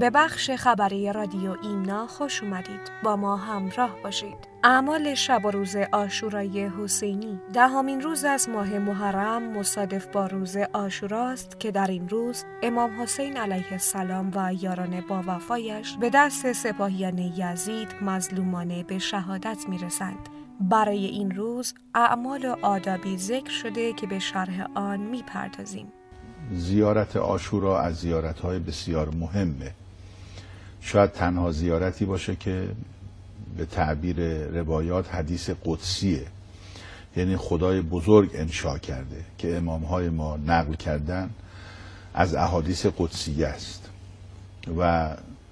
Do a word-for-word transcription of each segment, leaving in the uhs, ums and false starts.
به بخش خبری رادیو ایمنا خوش اومدید. با ما همراه باشید. اعمال شب و روز عاشورای حسینی. دهمین روز از ماه محرم مصادف با روز عاشورا است که در این روز امام حسین علیه السلام و یاران با وفایش به دست سپاهیان یزید مظلومانه به شهادت میرسند. برای این روز اعمال و آدابی ذکر شده که به شرح آن میپردازیم. زیارت عاشورا از زیارت‌های بسیار مهمه. شاید تنها زیارتی باشه که به تعبیر روایات حدیث قدسیه، یعنی خدای بزرگ انشا کرده که امامهای ما نقل کردن از احادیث قدسیه است و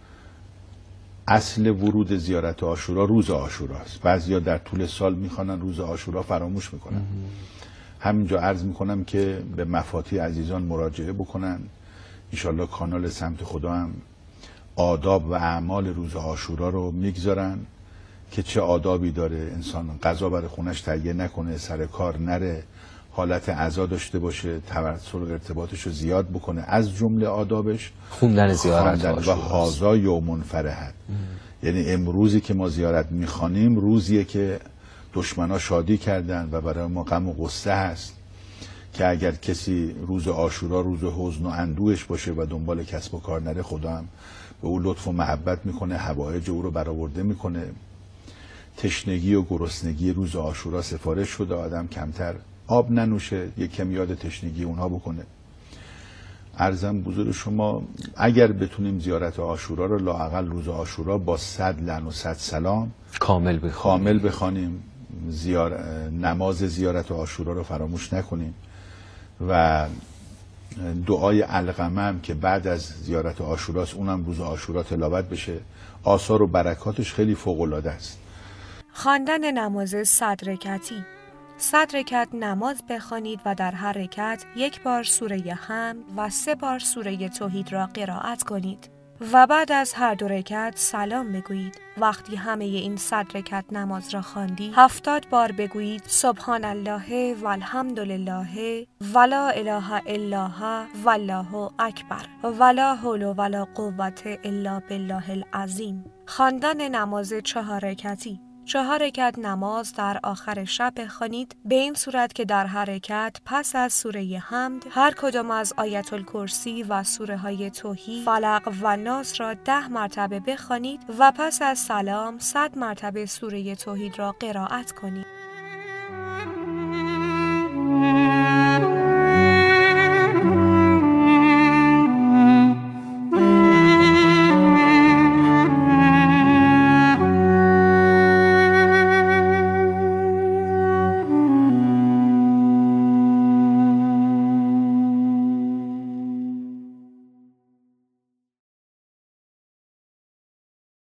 اصل ورود زیارت عاشورا روز عاشورا است. بعضیا در طول سال میخوانن روز عاشورا فراموش میکنن. همینجا عرض میکنم که به مفاتی عزیزان مراجعه بکنن. انشالله کانال سمت خدا هم آداب و اعمال روز عاشورا رو میگذارن که چه آدابی داره، انسان غذا برای خونش تهیه نکنه، سر کار نره، حالت عزا داشته باشه، توسل ارتباطش رو زیاد بکنه. از جمله آدابش خوندن زیارت و هازا یومون فرحت، یعنی امروزی که ما زیارت میخوانیم روزیه که دشمنا شادی کردن و برای ما غم و غصه هست که اگر کسی روز عاشورا روز حزن و اندوهش باشه و دنبال کسب و کار نره، خدا هم به او لطف و محبت میکنه، حوایج او رو برآورده میکنه. تشنگی و گرسنگی روز عاشورا سفارش شده آدم کمتر آب ننوشه، یک کم یاد تشنگی اونها بکنه. عرضم بزرگ شما اگر بتونیم زیارت عاشورا رو لااقل روز عاشورا با صد لعن و صد سلام کامل بخوانیم کامل بخوانیم، زیار... نماز زیارت عاشورا رو فراموش نکنیم و دعای علقمه که بعد از زیارت عاشوراست اونم روز عاشورا تلاوت بشه. آثار و برکاتش خیلی فوق العاده است. خواندن نماز صد رکعتی. صد رکعت نماز بخوانید و در هر رکعت یک بار سوره حمد و سه بار سوره توحید را قرائت کنید و بعد از هر دو رکعت سلام بگویید. وقتی همه این صد رکعت نماز را خواندید هفتاد بار بگویید سبحان الله و الحمد لله و لا اله الا هو والله اکبر و لا حول و لا قوة الا بالله العظیم. خواندن نماز چهار رکعتی. چهار رکعت نماز در آخر شب بخوانید به این صورت که در هر رکعت پس از سوره حمد هر کدام از آیت الکرسی و سوره های توحید، فلق و ناس را ده مرتبه بخوانید و پس از سلام صد مرتبه سوره توحید را قرائت کنید.